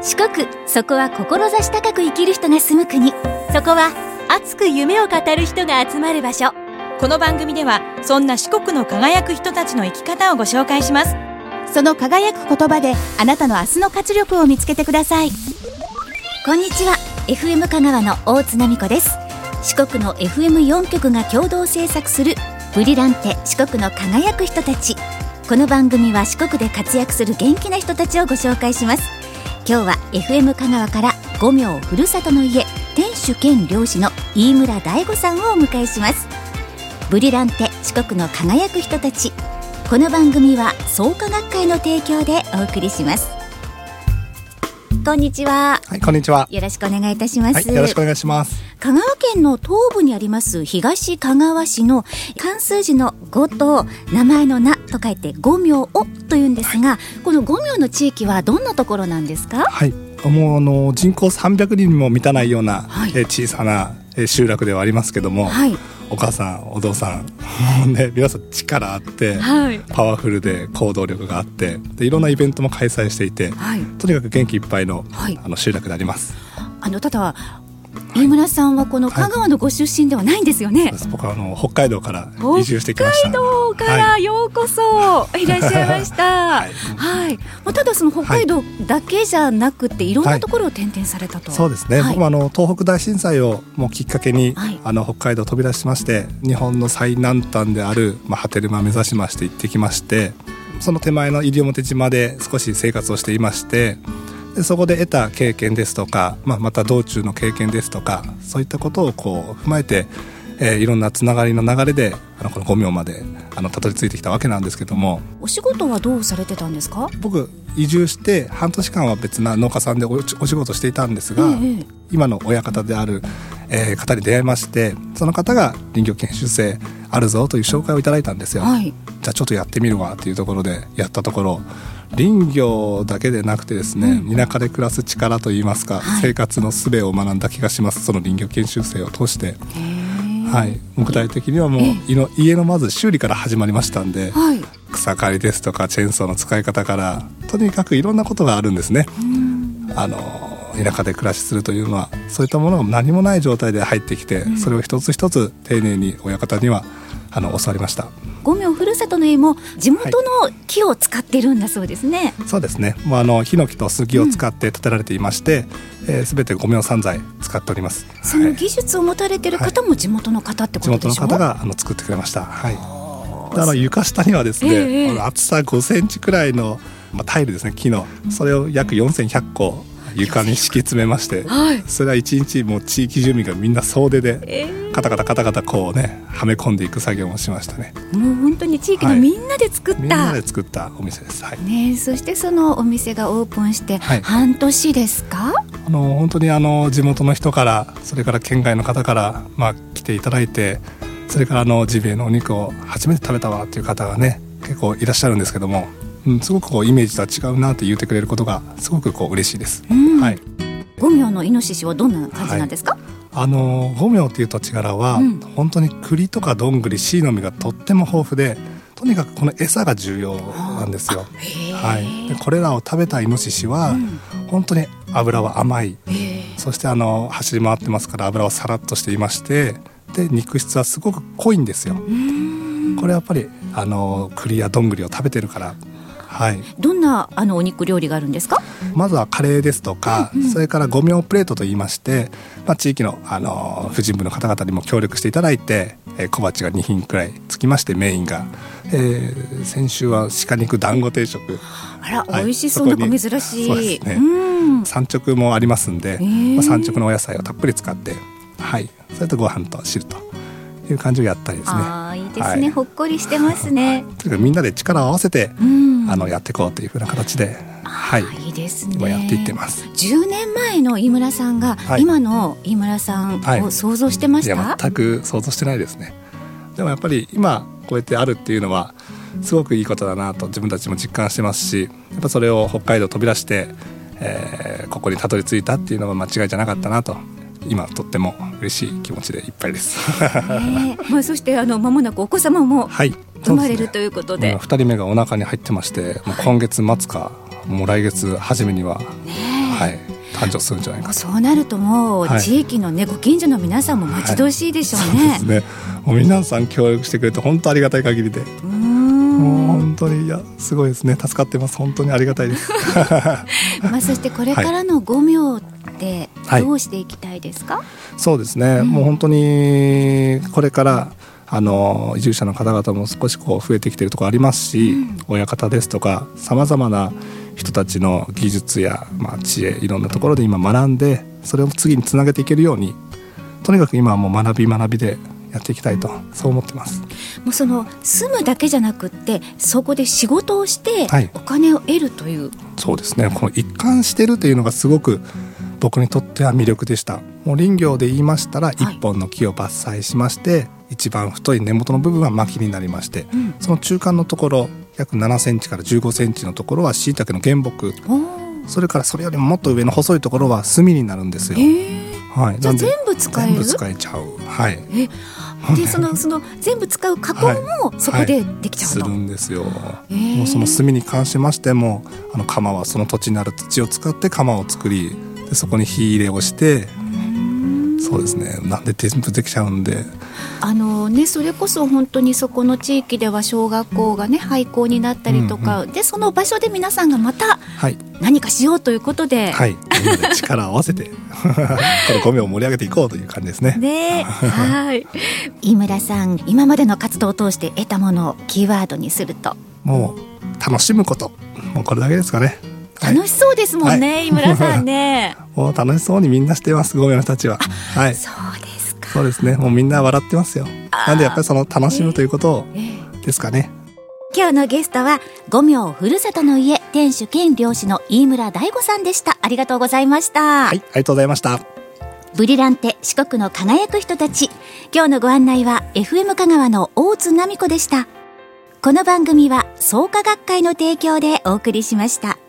四国、そこは志高く生きる人が住む国。そこは熱く夢を語る人が集まる場所。 この番組ではそんな四国の輝く人たちの生き方をご紹介します。 その輝く言葉であなたの明日の活力を見つけてください。 こんにちは、 FM 香川の大津奈美子です。四国の FM4 局が共同制作するブリランテ四国の輝く人たち。この番組は四国で活躍する元気な人たちをご紹介します。今日は FM 香川から五明ふるさとの家店主兼漁師の飯村大吾さんをお迎えします。ブリランテ四国の輝く人たち。この番組は創価学会の提供でお送りします。こんにちは。 はい、こんにちは。 よろしくお願いいたします。 はい、よろしくお願いします。 香川県の東部にあります東香川市の漢数字の五と名前の名と書いて五明をというんですが、この五明の地域はどんなところなんですか？ はい、もう人口300人にも満たないような、 はい、 小さな集落ではありますけども、はい、お母さんお父さんね、皆さん力あって、はい、パワフルで行動力があって、でいろんなイベントも開催していて、はい、とにかく元気いっぱいの、はい、集落であります。 ただ飯村さんはこの香川のご出身ではないんですよね？ はい、僕は北海道から移住してきました。 北海道からようこそいらっしゃいました。はい、はい、ただその北海道だけじゃなくて、はい、いろんなところを転々されたと。 そうですね、はい、僕も東北大震災をもうきっかけに、はい、北海道を飛び出しまして、日本の最南端である、波照間を目指しまして行ってきまして、その手前の西表島で少し生活をしていまして、でそこで得た経験ですとか、また道中の経験ですとか、そういったことを踏まえて、いろんなつながりの流れでこの五明までたどり着いてきたわけなんですけども。 お仕事はどうされてたんですか？ 僕移住して半年間は別な農家さんでお仕事していたんですが、今の親方である、方に出会いまして、その方が林業研修生あるぞという紹介をいただいたんですよ。はい、じゃあちょっとやってみるわというところでやったところ、林業だけでなくてですね、田舎で暮らす力といいますか、はい、生活の術を学んだ気がします。その林業研修生を通して、はい、具体的にはもう家のまず修理から始まりましたんで、はい、草刈りですとかチェーンソーの使い方から、とにかくいろんなことがあるんですね。田舎で暮らしするというのはそういったものが何もない状態で入ってきて、それを一つ一つ丁寧に親方には教わりました。 五明ふるさとの家も地元の木を使ってるんだそうですね。 そうですね、ヒノキと杉を使って建てられていまして、全て五明産材使っております。 その技術を持たれている方も地元の方ってことでしょ？ 地元の方が作ってくれました。はい、床下にはですね、厚さ5センチくらいの、タイルですね、木の、それを約4100個床に敷き詰めまして、それは一日もう地域住民がみんな総出でカタカタはめ込んでいく作業もしましたね。 もう本当に地域のみんなで作った、 みんなで作ったお店です。はい、 そしてそのお店がオープンして半年ですか？ 本当に地元の人から、それから県外の方から、来ていただいて、それからジビエのお肉を初めて食べたわという方がね、結構いらっしゃるんですけども、すごくイメージとは違うなって言ってくれることがすごく嬉しいです。はい、 五明のイノシシはどんな感じなんですか？ 五明という土地柄は、本当に栗とかどんぐり、シイの実がとっても豊富で、とにかくこの餌が重要なんですよ。はい、でこれらを食べたイノシシは、本当に脂は甘い、そして走り回ってますから脂はさらっとしていまして、で肉質はすごく濃いんですよ。これはやっぱり栗やどんぐりを食べてるから。はい、 どんなお肉料理があるんですか？ まずはカレーですとか、それから五明プレートといいまして、地域の婦人部の方々にも協力していただいて、小鉢が2品くらいつきまして、メインが、先週は鹿肉団子定食。 あら、美味しそう、なんか珍しい。 そうですね、三直もありますんで、三直のお野菜をたっぷり使って、はい、それとご飯と汁という感じをやったりですね。 いいですね、はい、ほっこりしてますね。 とにかくみんなで力を合わせて、やっていこうというふうな形で、 いいですね、 今やっていってます。 10年前の飯村さんが、今の飯村さんを想像してました？ いや、全く想像してないですね。でもやっぱり今こうやってあるっていうのはすごくいいことだなと自分たちも実感してますし、やっぱそれを北海道飛び出して、ここにたどり着いたっていうのは間違いじゃなかったなと、今とっても嬉しい気持ちでいっぱいです。 そして間もなくお子様も生まれるということで、 2人目がお腹に入ってまして、もう今月末かもう来月初めには、 はい、誕生するんじゃないかと。 そうなるともう地域のね、ご近所の皆さんも待ち遠しいでしょうね。 そうですね。もう皆さん協力してくれて本当ありがたい限りで、もう本当にすごいですね。助かってます。本当にありがたいです。 そしてこれからの5名ってどうしていきたいですか？ そうですね、もう本当にこれから移住者の方々も少し増えてきているところありますし、親方ですとかさまざまな人たちの技術や、知恵、いろんなところで今学んで、それを次につなげていけるように、とにかく今はもう学びでやっていきたいと、そう思ってます。 もう住むだけじゃなくって、そこで仕事をしてお金を得るという、 そうですね、この一貫してるというのがすごく僕にとっては魅力でした。もう林業で言いましたら、1本の木を伐採しまして、一番太い根元の部分は薪になりまして、その中間のところ約7センチから15センチのところは椎茸の原木、それからそれよりももっと上の細いところは炭になるんですよ。はい、 じゃあ全部使える？ 全部使えちゃう。はい。 でその全部使う加工もそこでできちゃうと、 するんですよ。もうその炭に関しましても、窯はその土地にある土を使って窯を作り、でそこに火入れをして、そうですね、なんで全部できちゃうんで、 それこそ本当にそこの地域では小学校がね廃校になったりとか、でその場所で皆さんがまた何かしようということで、 みんなで力を合わせてこのゴミを盛り上げていこうという感じですね。 飯村さん、今までの活動を通して得たものをキーワードにすると、もう楽しむこと、もうこれだけですかね。 楽しそうですもんね、飯村さんね。 もう楽しそうにみんなしてます、ゴミの人たちは。 そうですか。 そうですね、もうみんな笑ってますよ。なんでやっぱりその楽しむということですかね。 今日のゲストは5名ふるさとの家店主兼漁師の飯村大吾さんでした。ありがとうございました。 ありがとうございました。 ブリランテ、四国の輝く人たち。今日のご案内は FM 香川の大津奈美子でした。この番組は創価学会の提供でお送りしました。